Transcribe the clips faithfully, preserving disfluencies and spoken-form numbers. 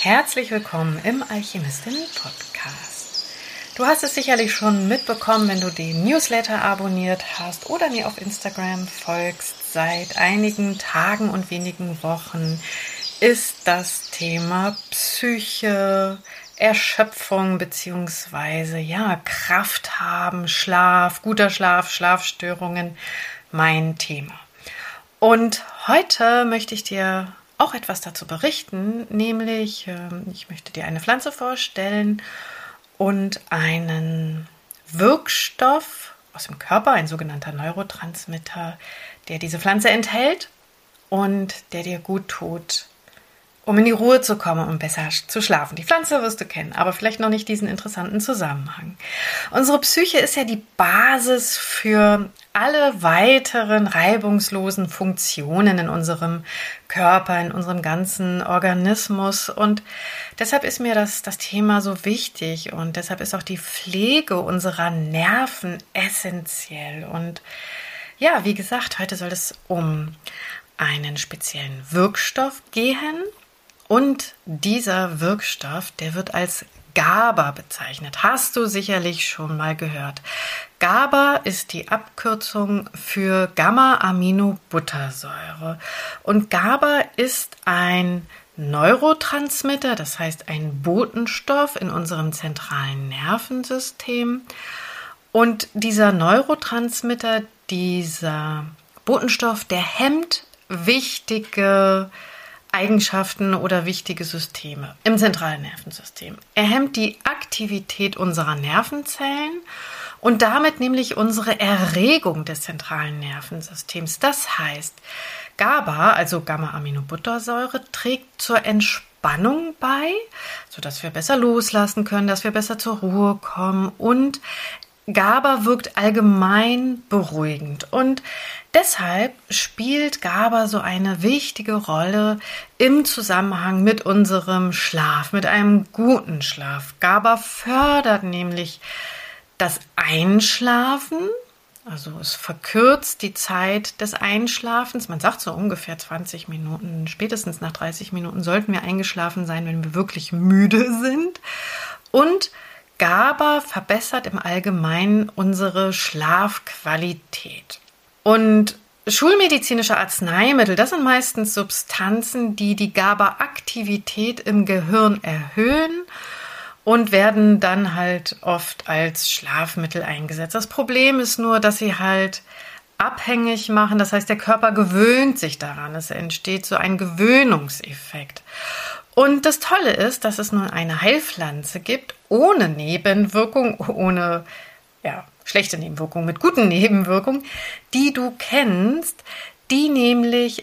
Herzlich willkommen im Alchemistin-Podcast. Du hast es sicherlich schon mitbekommen, wenn du den Newsletter abonniert hast oder mir auf Instagram folgst. Seit einigen Tagen und wenigen Wochen ist das Thema Psyche, Erschöpfung bzw. ja, Kraft haben, Schlaf, guter Schlaf, Schlafstörungen mein Thema. Und heute möchte ich dir auch etwas dazu berichten, nämlich ich möchte dir eine Pflanze vorstellen und einen Wirkstoff aus dem Körper, ein sogenannter Neurotransmitter, der diese Pflanze enthält und der dir gut tut, um in die Ruhe zu kommen und um besser zu schlafen. Die Pflanze wirst du kennen, aber vielleicht noch nicht diesen interessanten Zusammenhang. Unsere Psyche ist ja die Basis für alle weiteren reibungslosen Funktionen in unserem Körper, in unserem ganzen Organismus. Und deshalb ist mir das, das Thema so wichtig und deshalb ist auch die Pflege unserer Nerven essentiell. Und ja, wie gesagt, heute soll es um einen speziellen Wirkstoff gehen. Und dieser Wirkstoff, der wird als GABA bezeichnet. Hast du sicherlich schon mal gehört. GABA ist die Abkürzung für Gamma-Aminobuttersäure. Und GABA ist ein Neurotransmitter, das heißt ein Botenstoff in unserem zentralen Nervensystem. Und dieser Neurotransmitter, dieser Botenstoff, der hemmt wichtige Eigenschaften oder wichtige Systeme im zentralen Nervensystem. Er hemmt die Aktivität unserer Nervenzellen und damit nämlich unsere Erregung des zentralen Nervensystems. Das heißt, GABA, also Gamma-Aminobuttersäure, trägt zur Entspannung bei, sodass wir besser loslassen können, dass wir besser zur Ruhe kommen, und GABA wirkt allgemein beruhigend und deshalb spielt GABA so eine wichtige Rolle im Zusammenhang mit unserem Schlaf, mit einem guten Schlaf. GABA fördert nämlich das Einschlafen, also es verkürzt die Zeit des Einschlafens. Man sagt so ungefähr zwanzig Minuten, spätestens nach dreißig Minuten sollten wir eingeschlafen sein, wenn wir wirklich müde sind. Und GABA verbessert im Allgemeinen unsere Schlafqualität. Und schulmedizinische Arzneimittel, das sind meistens Substanzen, die die GABA-Aktivität im Gehirn erhöhen und werden dann halt oft als Schlafmittel eingesetzt. Das Problem ist nur, dass sie halt abhängig machen. Das heißt, der Körper gewöhnt sich daran. Es entsteht so ein Gewöhnungseffekt. Und das Tolle ist, dass es nun eine Heilpflanze gibt, ohne Nebenwirkung, ohne ja, schlechte Nebenwirkungen, mit guten Nebenwirkungen, die du kennst, die nämlich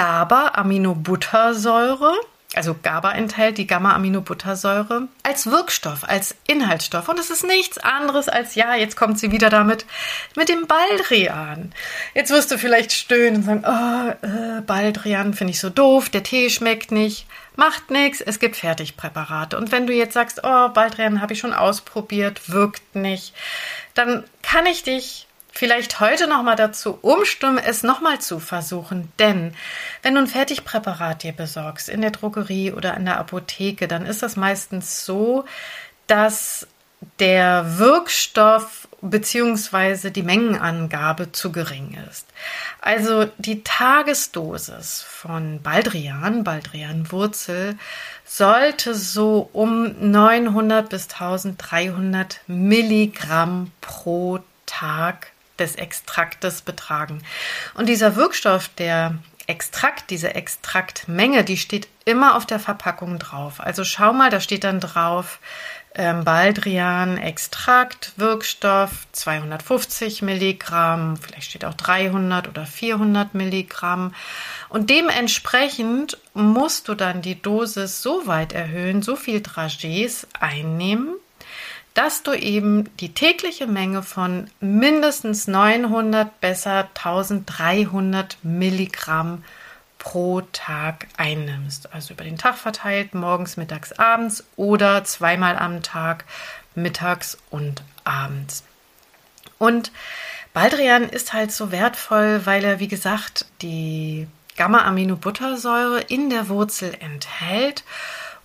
GABA-Aminobuttersäure, also GABA enthält die Gamma-Aminobuttersäure, als Wirkstoff, als Inhaltsstoff. Und es ist nichts anderes als, ja, jetzt kommt sie wieder damit, mit dem Baldrian. Jetzt wirst du vielleicht stöhnen und sagen, oh, äh, Baldrian finde ich so doof, der Tee schmeckt nicht. Macht nichts, es gibt Fertigpräparate. Und wenn du jetzt sagst, oh, Baldrian habe ich schon ausprobiert, wirkt nicht, dann kann ich dich vielleicht heute nochmal dazu umstimmen, es nochmal zu versuchen. Denn wenn du ein Fertigpräparat dir besorgst, in der Drogerie oder in der Apotheke, dann ist das meistens so, dass der Wirkstoff bzw. die Mengenangabe zu gering ist. Also die Tagesdosis von Baldrian, Baldrianwurzel, sollte so um neunhundert bis dreizehnhundert Milligramm pro Tag des Extraktes betragen. Und dieser Wirkstoff, der Extrakt, diese Extraktmenge, die steht immer auf der Verpackung drauf. Also schau mal, da steht dann drauf, ähm, Baldrian, Extrakt, Wirkstoff, zweihundertfünfzig Milligramm, vielleicht steht auch dreihundert oder vierhundert Milligramm. Und dementsprechend musst du dann die Dosis so weit erhöhen, so viel Dragees einnehmen, dass du eben die tägliche Menge von mindestens neunhundert, besser dreizehnhundert Milligramm pro Tag einnimmst. Also über den Tag verteilt, morgens, mittags, abends oder zweimal am Tag, mittags und abends. Und Baldrian ist halt so wertvoll, weil er, wie gesagt, die Gamma-Aminobuttersäure in der Wurzel enthält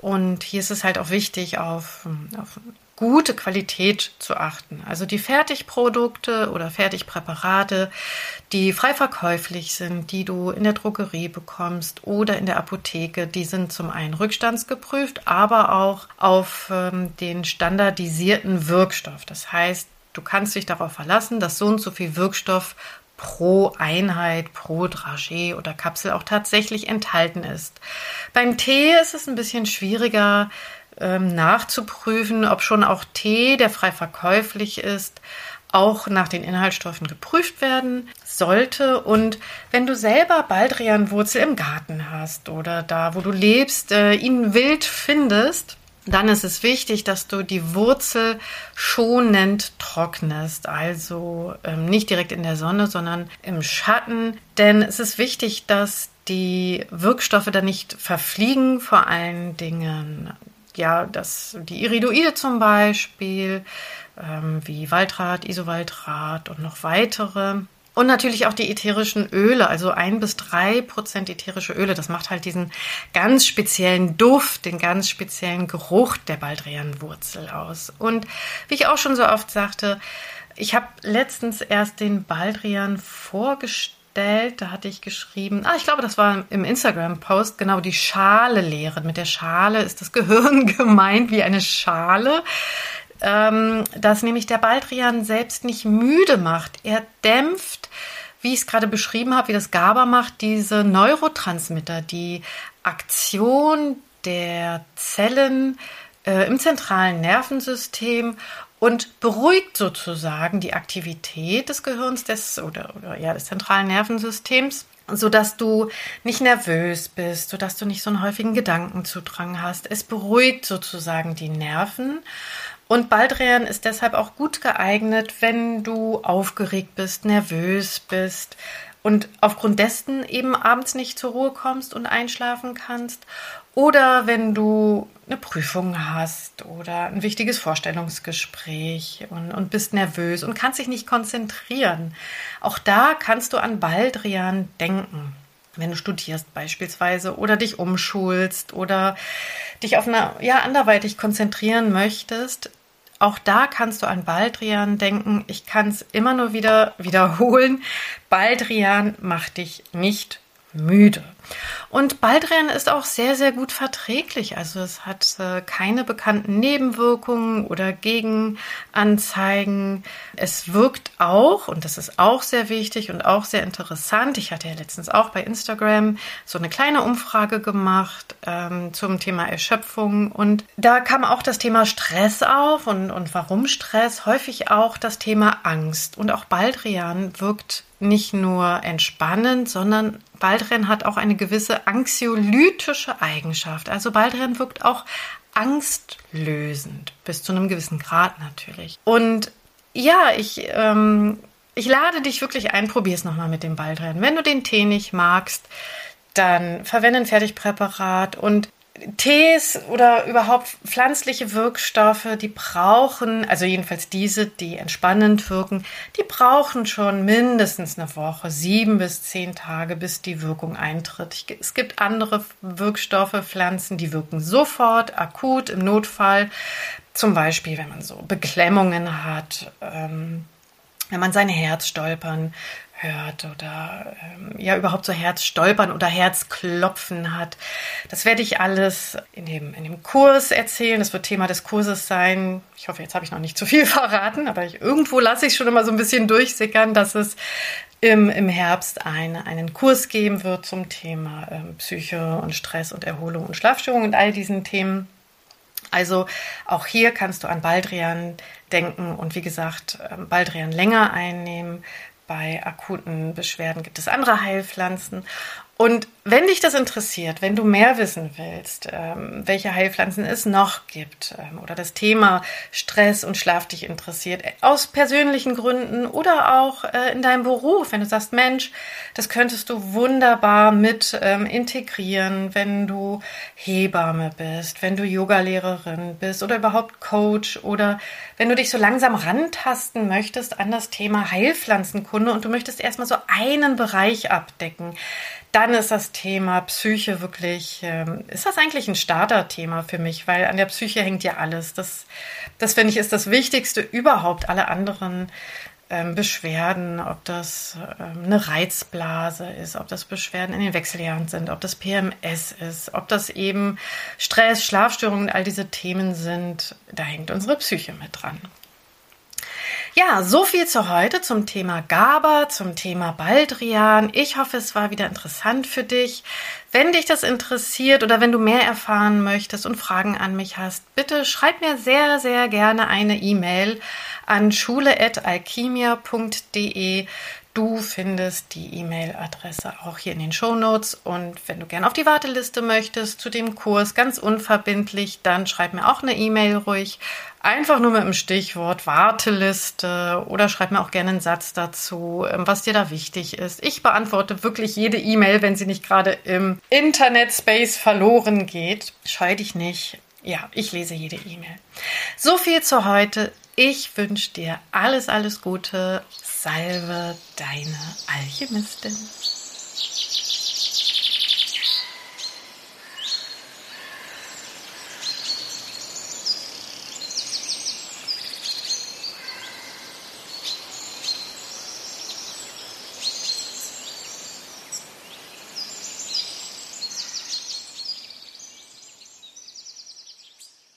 Und hier ist es halt auch wichtig, auf, auf gute Qualität zu achten. Also die Fertigprodukte oder Fertigpräparate, die frei verkäuflich sind, die du in der Drogerie bekommst oder in der Apotheke, die sind zum einen rückstandsgeprüft, aber auch auf ähm, den standardisierten Wirkstoff. Das heißt, du kannst dich darauf verlassen, dass so und so viel Wirkstoff pro Einheit, pro Dragé oder Kapsel auch tatsächlich enthalten ist. Beim Tee ist es ein bisschen schwieriger ähm, nachzuprüfen, ob schon auch Tee, der frei verkäuflich ist, auch nach den Inhaltsstoffen geprüft werden sollte. Und wenn du selber Baldrianwurzel im Garten hast oder da, wo du lebst, äh, ihn wild findest, dann ist es wichtig, dass du die Wurzel schonend trocknest, also ähm, nicht direkt in der Sonne, sondern im Schatten. Denn es ist wichtig, dass die Wirkstoffe dann nicht verfliegen, vor allen Dingen, ja, dass die Iridoide zum Beispiel, ähm, wie Valtrat, Isovaltrat und noch weitere. Und natürlich auch die ätherischen Öle, also ein bis drei Prozent ätherische Öle. Das macht halt diesen ganz speziellen Duft, den ganz speziellen Geruch der Baldrianwurzel aus. Und wie ich auch schon so oft sagte, ich habe letztens erst den Baldrian vorgestellt. Da hatte ich geschrieben, ah, ich glaube, das war im Instagram-Post, genau, die Schale leeren. Mit der Schale ist das Gehirn gemeint wie eine Schale, dass nämlich der Baldrian selbst nicht müde macht. Er dämpft, wie ich es gerade beschrieben habe, wie das GABA macht, diese Neurotransmitter, die Aktion der Zellen äh, im zentralen Nervensystem und beruhigt sozusagen die Aktivität des Gehirns des, oder, oder ja, des zentralen Nervensystems, sodass du nicht nervös bist, sodass du nicht so einen häufigen Gedankenzudrang hast. Es beruhigt sozusagen die Nerven. Und Baldrian ist deshalb auch gut geeignet, wenn du aufgeregt bist, nervös bist und aufgrund dessen eben abends nicht zur Ruhe kommst und einschlafen kannst. Oder wenn du eine Prüfung hast oder ein wichtiges Vorstellungsgespräch und, und bist nervös und kannst dich nicht konzentrieren. Auch da kannst du an Baldrian denken. Wenn du studierst beispielsweise oder dich umschulst oder dich auf eine, ja, anderweitig konzentrieren möchtest, auch da kannst du an Baldrian denken. Ich kann es immer nur wieder wiederholen. Baldrian macht dich nicht müde. Und Baldrian ist auch sehr, sehr gut verträglich. Also es hat äh, keine bekannten Nebenwirkungen oder Gegenanzeigen. Es wirkt auch, und das ist auch sehr wichtig und auch sehr interessant. Ich hatte ja letztens auch bei Instagram so eine kleine Umfrage gemacht ähm, zum Thema Erschöpfung. Und da kam auch das Thema Stress auf und, und warum Stress, häufig auch das Thema Angst. Und auch Baldrian wirkt nicht nur entspannend, sondern Baldrian hat auch eine gewisse anxiolytische Eigenschaft. Also Baldrian wirkt auch angstlösend, bis zu einem gewissen Grad natürlich. Und ja, ich, ähm, ich lade dich wirklich ein, probier es nochmal mit dem Baldrian. Wenn du den Tee nicht magst, dann verwende ein Fertigpräparat. Und Tees oder überhaupt pflanzliche Wirkstoffe, die brauchen, also jedenfalls diese, die entspannend wirken, die brauchen schon mindestens eine Woche, sieben bis zehn Tage, bis die Wirkung eintritt. Es gibt andere Wirkstoffe, Pflanzen, die wirken sofort, akut, im Notfall. Zum Beispiel, wenn man so Beklemmungen hat, ähm, wenn man sein Herz stolpern hört oder ähm, ja überhaupt so Herzstolpern oder Herzklopfen hat. Das werde ich alles in dem, in dem Kurs erzählen. Das wird Thema des Kurses sein. Ich hoffe, jetzt habe ich noch nicht zu viel verraten, aber ich, irgendwo lasse ich schon immer so ein bisschen durchsickern, dass es im, im Herbst eine, einen Kurs geben wird zum Thema ähm, Psyche und Stress und Erholung und Schlafstörung und all diesen Themen. Also auch hier kannst du an Baldrian denken und wie gesagt, Baldrian länger einnehmen. Bei akuten Beschwerden gibt es andere Heilpflanzen. Und wenn dich das interessiert, wenn du mehr wissen willst, ähm, welche Heilpflanzen es noch gibt ähm, oder das Thema Stress und Schlaf dich interessiert, aus persönlichen Gründen oder auch äh, in deinem Beruf, wenn du sagst, Mensch, das könntest du wunderbar mit ähm, integrieren, wenn du Hebamme bist, wenn du Yogalehrerin bist oder überhaupt Coach oder wenn du dich so langsam rantasten möchtest an das Thema Heilpflanzenkunde und du möchtest erstmal so einen Bereich abdecken, dann ist das Thema Psyche wirklich, ähm, ist das eigentlich ein Starterthema für mich, weil an der Psyche hängt ja alles. Das, das finde ich, ist das Wichtigste überhaupt. Alle anderen ähm, Beschwerden, ob das ähm, eine Reizblase ist, ob das Beschwerden in den Wechseljahren sind, ob das P M S ist, ob das eben Stress, Schlafstörungen, all diese Themen sind, da hängt unsere Psyche mit dran. Ja, so viel zu heute zum Thema GABA, zum Thema Baldrian. Ich hoffe, es war wieder interessant für dich. Wenn dich das interessiert oder wenn du mehr erfahren möchtest und Fragen an mich hast, bitte schreib mir sehr, sehr gerne eine E-Mail an schule at alchimia punkt de. Du findest die E-Mail-Adresse auch hier in den Shownotes. Und wenn du gerne auf die Warteliste möchtest zu dem Kurs, ganz unverbindlich, dann schreib mir auch eine E-Mail ruhig. Einfach nur mit dem Stichwort Warteliste oder schreib mir auch gerne einen Satz dazu, was dir da wichtig ist. Ich beantworte wirklich jede E-Mail, wenn sie nicht gerade im Internet-Space verloren geht. Scheu dich nicht. Ja, ich lese jede E-Mail. So viel zu heute. Ich wünsche dir alles, alles Gute. Salve, deine Alchemistin.